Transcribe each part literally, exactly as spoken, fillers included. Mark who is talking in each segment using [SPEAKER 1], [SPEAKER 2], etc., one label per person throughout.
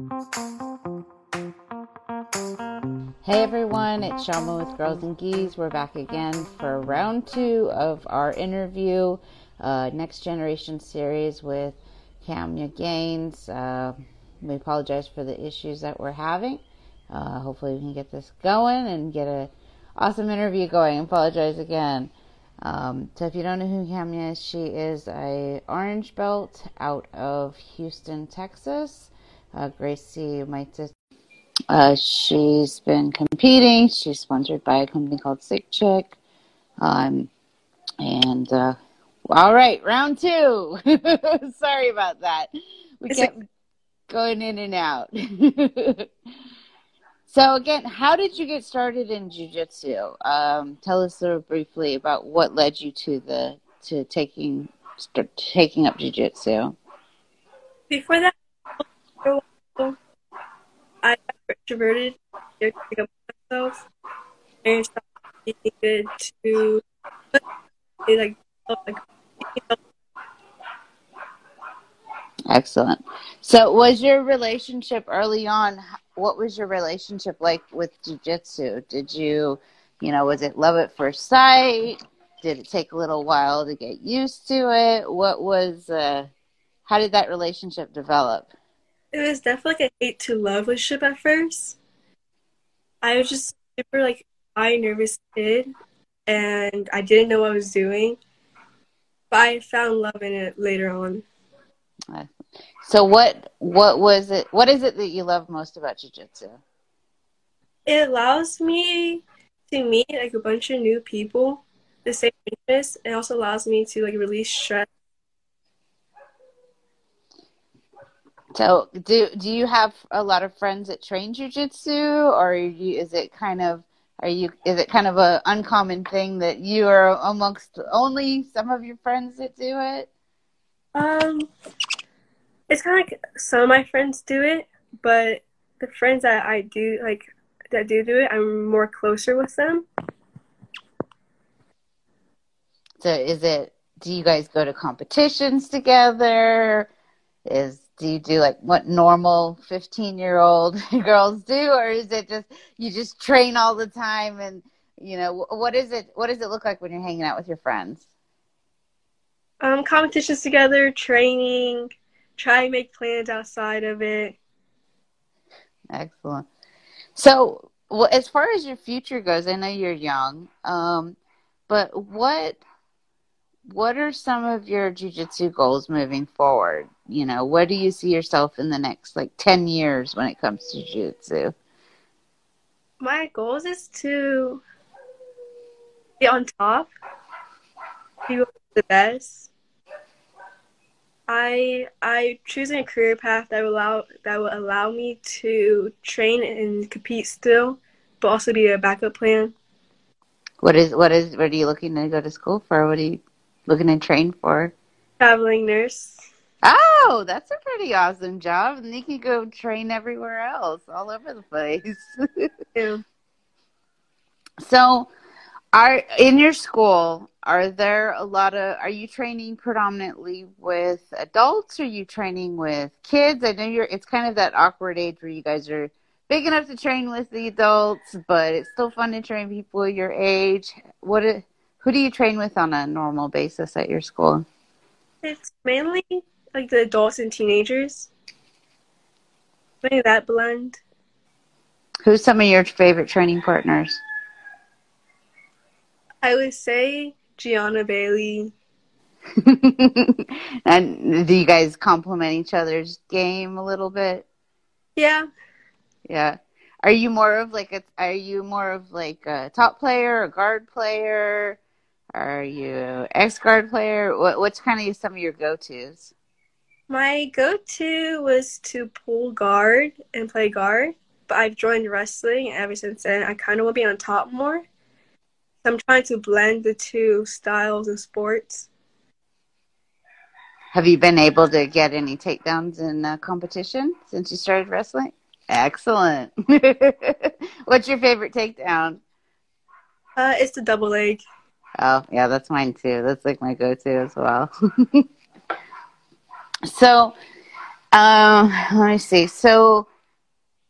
[SPEAKER 1] Hey everyone, it's Shelma with Girls and Geese. We're back again for round two of our interview, uh, Next Generation series with Kamya Gaines. Uh, we apologize for the issues that we're having. Uh, hopefully we can get this going and get an awesome interview going. I apologize again. Um, so if you don't know who Kamya is, she is a orange belt out of Houston, Texas. Uh, Gracie might just Uh, she's been competing. She's sponsored by a company called Sick Chick. Um, and, uh, all right, round two. Sorry about that. We
[SPEAKER 2] It's
[SPEAKER 1] kept
[SPEAKER 2] like,
[SPEAKER 1] going in and out. So, again, how did you get started in jiu-jitsu? Um, tell us sort of briefly about what led you to the to taking start taking up jiu-jitsu.
[SPEAKER 2] before that, for a while, I got introverted, scared to pick up myself, and started needed to like like
[SPEAKER 1] Excellent. So was your relationship early on, what was your relationship like with jiu-jitsu? Did you, you know, was it love at first sight? Did it take a little while to get used to it? What was, uh, how did that relationship develop?
[SPEAKER 2] it was definitely like a hate to love relationship at first. I was just super like shy, nervous kid, and I didn't know what I was doing, but I found love in it later on.
[SPEAKER 1] Uh, So what, what was it, what is it that you love most about jiu-jitsu?
[SPEAKER 2] It allows me to meet like a bunch of new people, the same interests, and also allows me to like release stress.
[SPEAKER 1] So do do you have a lot of friends that train jiu-jitsu, or are you, is it kind of are you is it kind of a uncommon thing that you are amongst only some of your friends that do it?
[SPEAKER 2] Um, it's kind of like some of my friends do it, but the friends that I do like that do do it, I'm more closer with them.
[SPEAKER 1] So is it do you guys go to competitions together? Is do you do like what normal fifteen year old girls do, or is it just you just train all the time and you know what is it what does it look like when you're hanging out with your friends?
[SPEAKER 2] Um, competitions together, training, try and make plans outside of it.
[SPEAKER 1] Excellent. So, well, as far as your future goes, I know you're young, um, but what what are some of your jiu-jitsu goals moving forward? You know, where do you see yourself in the next like ten years when it comes to jiu-jitsu?
[SPEAKER 2] My goals is to be on top, be the best. I I choosing a career path that will allow that will allow me to train and compete still, but also be a backup plan.
[SPEAKER 1] What is what is what are you looking to go to school for? What are you looking to train for?
[SPEAKER 2] Traveling nurse.
[SPEAKER 1] Oh, that's a pretty awesome job. And you can go train everywhere else, all over the place.
[SPEAKER 2] Yeah.
[SPEAKER 1] So, are in your school, are there a lot of, are you training predominantly with adults? Or are you training with kids? I know you're, it's kind of that awkward age where you guys are big enough to train with the adults, but it's still fun to train people your age. What, it- who do you train with on a normal basis at your school?
[SPEAKER 2] It's mainly like the adults and teenagers. Maybe that blend.
[SPEAKER 1] Who's some of your favorite training partners?
[SPEAKER 2] I would say Gianna Bailey.
[SPEAKER 1] And do you guys complement each other's game a little bit?
[SPEAKER 2] Yeah.
[SPEAKER 1] Yeah. Are you more of like a are you more of like a top player, a guard player? Are you ex guard player? What what's kind of some of your go tos?
[SPEAKER 2] My go-to was to pull guard and play guard, but I've joined wrestling and ever since then. I kind of want to be on top more. So I'm trying to blend the two styles of sports.
[SPEAKER 1] Have you been able to get any takedowns in uh, competition since you started wrestling? Excellent. What's your favorite takedown?
[SPEAKER 2] Uh, it's the double leg.
[SPEAKER 1] Oh, yeah, that's mine too. That's like my go-to as well. So, um, let me see. So,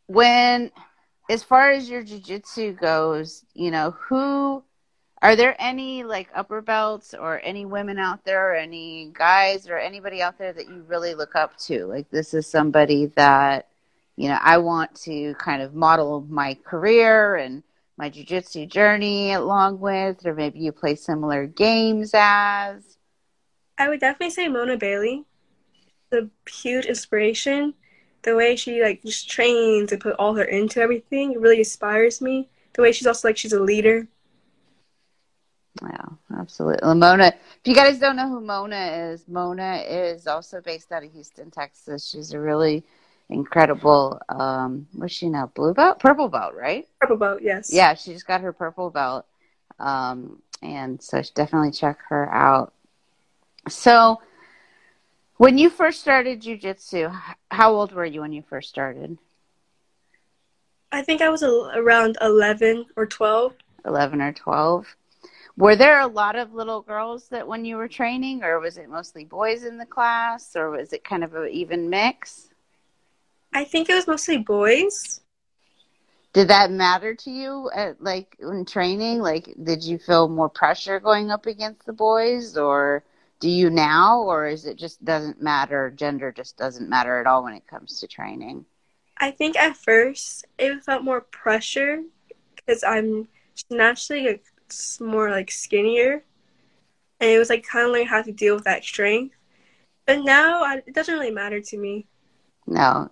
[SPEAKER 1] when, as far as your jiu-jitsu goes, you know, who are there any like upper belts or any women out there or any guys or anybody out there that you really look up to? Like, this is somebody that, you know, I want to kind of model my career and my jiu-jitsu journey along with, or maybe you play similar games as?
[SPEAKER 2] I would definitely say Mona Bailey. The huge inspiration. The way she like just trains and put all her into everything, it really inspires me. The way she's also like she's a leader.
[SPEAKER 1] Yeah, absolutely. Mona, if you guys don't know who Mona is, Mona is also based out of Houston, Texas. She's a really incredible, um, what's she now? Blue belt? Purple belt, right?
[SPEAKER 2] Purple belt, yes.
[SPEAKER 1] Yeah, she just got her purple belt. Um, and so definitely check her out. So when you first started jiu-jitsu, how old were you when you first started?
[SPEAKER 2] I think I was a, around eleven or twelve.
[SPEAKER 1] eleven or twelve. Were there a lot of little girls that when you were training, or was it mostly boys in the class, or was it kind of an even mix?
[SPEAKER 2] I think it was mostly boys.
[SPEAKER 1] Did that matter to you at, like, in training? Like, did you feel more pressure going up against the boys, or do you now, or is it just doesn't matter, gender just doesn't matter at all when it comes to training?
[SPEAKER 2] I think at first it felt more pressure because I'm naturally like, more like skinnier, and it was like kind of learning how to deal with that strength. But now I, it doesn't really matter to me.
[SPEAKER 1] No.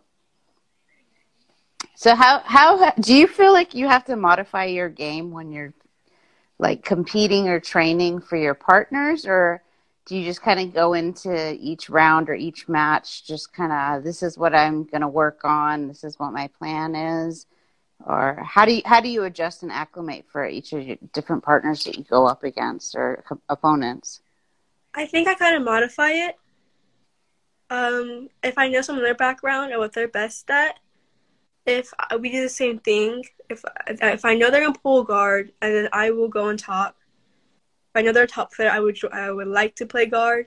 [SPEAKER 1] So how how do you feel like you have to modify your game when you're like competing or training for your partners, or do you just kind of go into each round or each match just kind of, this is what I'm going to work on, this is what my plan is? Or how do you how do you adjust and acclimate for each of your different partners that you go up against or co- opponents?
[SPEAKER 2] I think I kind of modify it. Um, if I know some of their background or what they're best at, if we do the same thing, if if I know they're gonna pull guard, and then I will go on top. If I know they're a top player, I would I would like to play guard.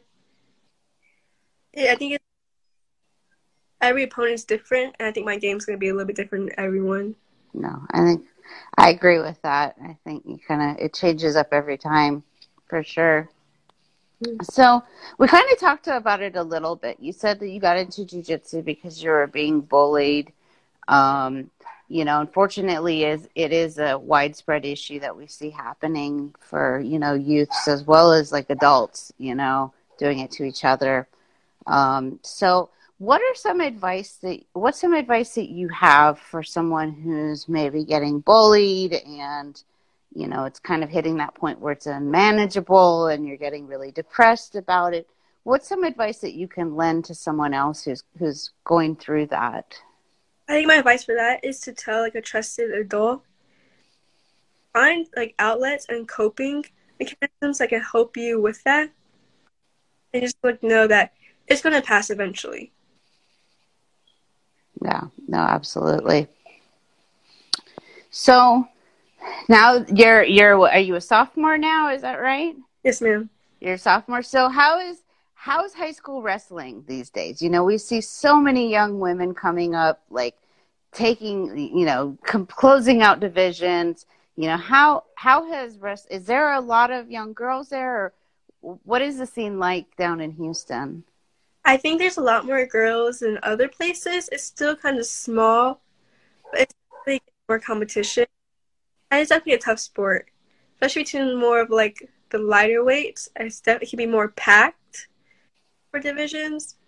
[SPEAKER 2] I think it's, every opponent's different, and I think my game's gonna be a little bit different than everyone.
[SPEAKER 1] No, I think I agree with that. I think you kind of, it changes up every time, for sure. Mm-hmm. So we kind of talked about it a little bit. You said that you got into jiu-jitsu because you were being bullied. Um, you know, unfortunately, is it is a widespread issue that we see happening for, you know, youths as well as like adults, you know, doing it to each other. Um, so what are some advice that, what's some advice that you have for someone who's maybe getting bullied and, you know, it's kind of hitting that point where it's unmanageable and you're getting really depressed about it? What's some advice that you can lend to someone else who's, who's going through that?
[SPEAKER 2] I think my advice for that is to tell like a trusted adult, find like outlets and coping mechanisms that can help you with that, and just like know that it's going to pass eventually.
[SPEAKER 1] Yeah, no, absolutely. So now you're you're are you a sophomore now? Is that right?
[SPEAKER 2] Yes, ma'am.
[SPEAKER 1] You're a sophomore. So how is how is high school wrestling these days? You know, we see so many young women coming up, like taking, you know, com- closing out divisions. You know, how how has rest? Is there a lot of young girls there, or what is the scene like down in Houston?
[SPEAKER 2] I think there's a lot more girls than other places. It's still kind of small, but it's definitely more competition. And it's definitely a tough sport, especially between more of like the lighter weights. It's definitely can be more packed for divisions.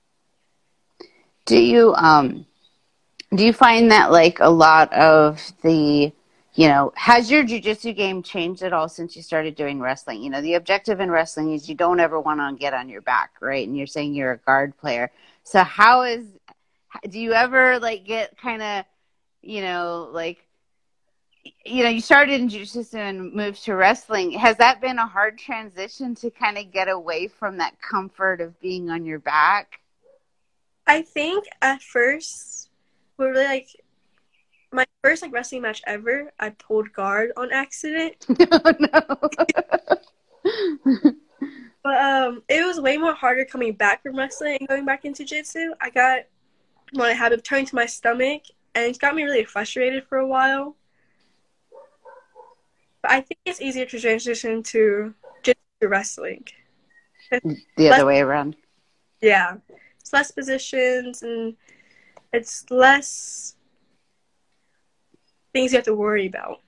[SPEAKER 1] Do you um do you find that like a lot of the, you know, has your jiu-jitsu game changed at all since you started doing wrestling? You know, the objective in wrestling is you don't ever want to get on your back, right? And you're saying you're a guard player. So how is, do you ever like get kind of, you know, like, you know, you started in jiu-jitsu and moved to wrestling. Has that been a hard transition to kind of get away from that comfort of being on your back?
[SPEAKER 2] I think at first, we're really like, my first like wrestling match ever, I pulled guard on accident.
[SPEAKER 1] No, no.
[SPEAKER 2] But um, it was way more harder coming back from wrestling and going back into jiu-jitsu. I got, when I had to turn to my stomach, and it's got me really frustrated for a while. But I think it's easier to transition to just wrestling.
[SPEAKER 1] The
[SPEAKER 2] Less,
[SPEAKER 1] other way around.
[SPEAKER 2] yeah. It's less positions and it's less things you have to worry about.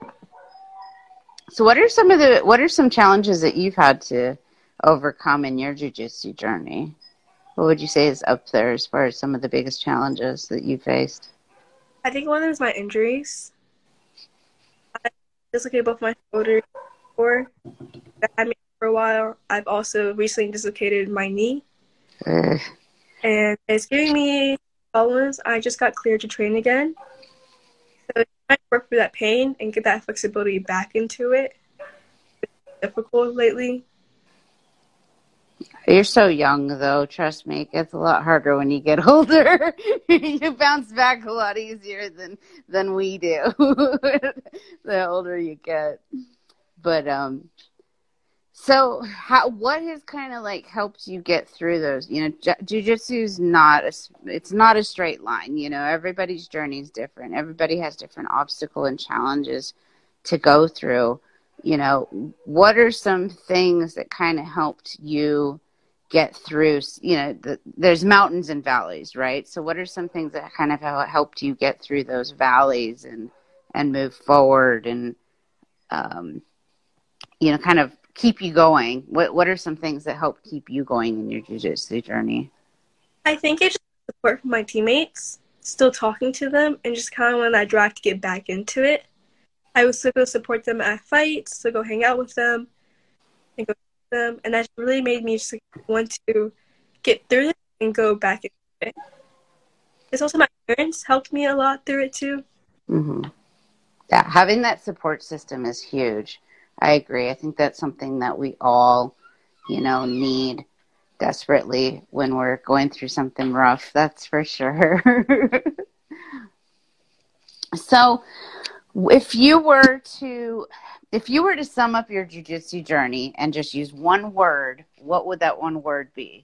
[SPEAKER 1] So what are some of the what are some challenges that you've had to overcome in your jiu-jitsu journey? What would you say is up there as far as some of the biggest challenges that you faced?
[SPEAKER 2] I think one of them is my injuries. I dislocated both my shoulders before. That had me for a while. I've also recently dislocated my knee.
[SPEAKER 1] Ugh.
[SPEAKER 2] And it's giving me problems. I just got cleared to train again. So trying to work through that pain and get that flexibility back into it. It's difficult lately.
[SPEAKER 1] You're so young, though. Trust me, it gets a lot harder when you get older. You bounce back a lot easier than than we do. The older you get. But um, so how? What has kind of like helped you get through those? You know, ju- jujitsu's not a, it's not a straight line. You know, everybody's journey is different. Everybody has different obstacle and challenges to go through. You know, what are some things that kind of helped you get through? You know, the, there's mountains and valleys, right? So what are some things that kind of helped you get through those valleys and, and move forward and, um, you know, kind of keep you going? What What are some things that help keep you going in your jiu-jitsu journey?
[SPEAKER 2] I think it's just support from my teammates, still talking to them, and just kind of when that drive to get back into it. I would still go support them at fights, still go hang out with them, and go with them, and that really made me just like, want to get through it and go back into it. It's also my parents helped me a lot through it too.
[SPEAKER 1] Mm-hmm. Yeah, having that support system is huge. I agree. I think that's something that we all, you know, need desperately when we're going through something rough. That's for sure. So, if you were to, if you were to sum up your jiu-jitsu journey and just use one word, what would that one word be?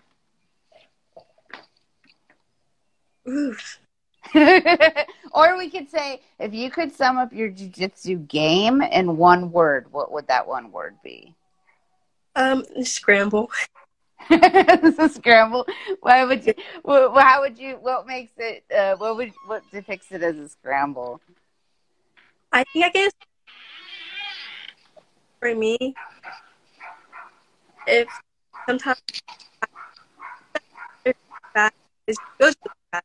[SPEAKER 2] Oof.
[SPEAKER 1] Or we could say, if you could sum up your jiu-jitsu game in one word, what would that one word be?
[SPEAKER 2] Um, scramble.
[SPEAKER 1] This is scramble. Why would you? Well, how would you? What makes it? Uh, what would? What depicts it as a scramble?
[SPEAKER 2] I think I guess for me, if sometimes fast is goes really fast.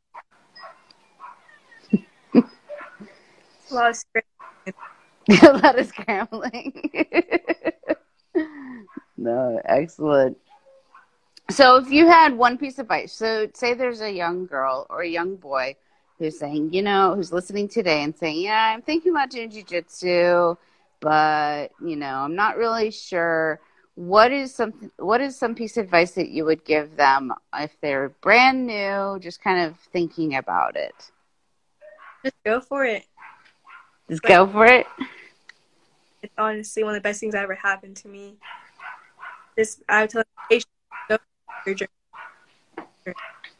[SPEAKER 2] A lot of scrambling.
[SPEAKER 1] A lot of scrambling. No, excellent. So if you had one piece of advice, so say there's a young girl or a young boy who's saying, you know, who's listening today and saying, yeah, I'm thinking about doing jiu-jitsu, but, you know, I'm not really sure. What is some, what is some piece of advice that you would give them if they're brand new, just kind of thinking about it?
[SPEAKER 2] Just go for it.
[SPEAKER 1] Just go for it?
[SPEAKER 2] It's honestly one of the best things that ever happened to me. Just, I would tell them, go for your journey.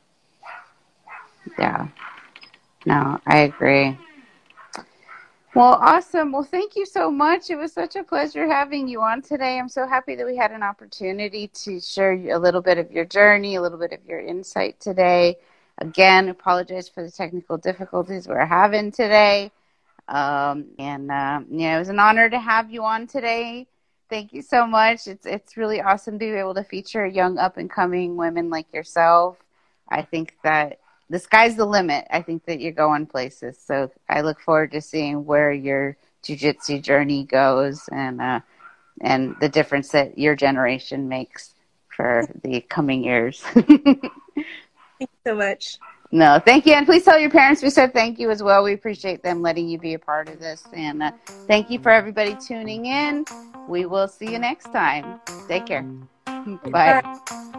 [SPEAKER 1] Yeah. No, I agree. Well, awesome. Well, thank you so much. It was such a pleasure having you on today. I'm so happy that we had an opportunity to share a little bit of your journey, a little bit of your insight today. Again, apologize for the technical difficulties we're having today. Um, and, uh, you know, it was an honor to have you on today. Thank you so much. It's it's really awesome to be able to feature young up-and-coming women like yourself. I think that the sky's the limit. I think that you're going places. So I look forward to seeing where your jiu-jitsu journey goes and uh, and the difference that your generation makes for the coming years.
[SPEAKER 2] Thank you so much.
[SPEAKER 1] No, thank you. And please tell your parents we said thank you as well. We appreciate them letting you be a part of this. And uh, thank you for everybody tuning in. We will see you next time. Take care. Bye.
[SPEAKER 2] Bye.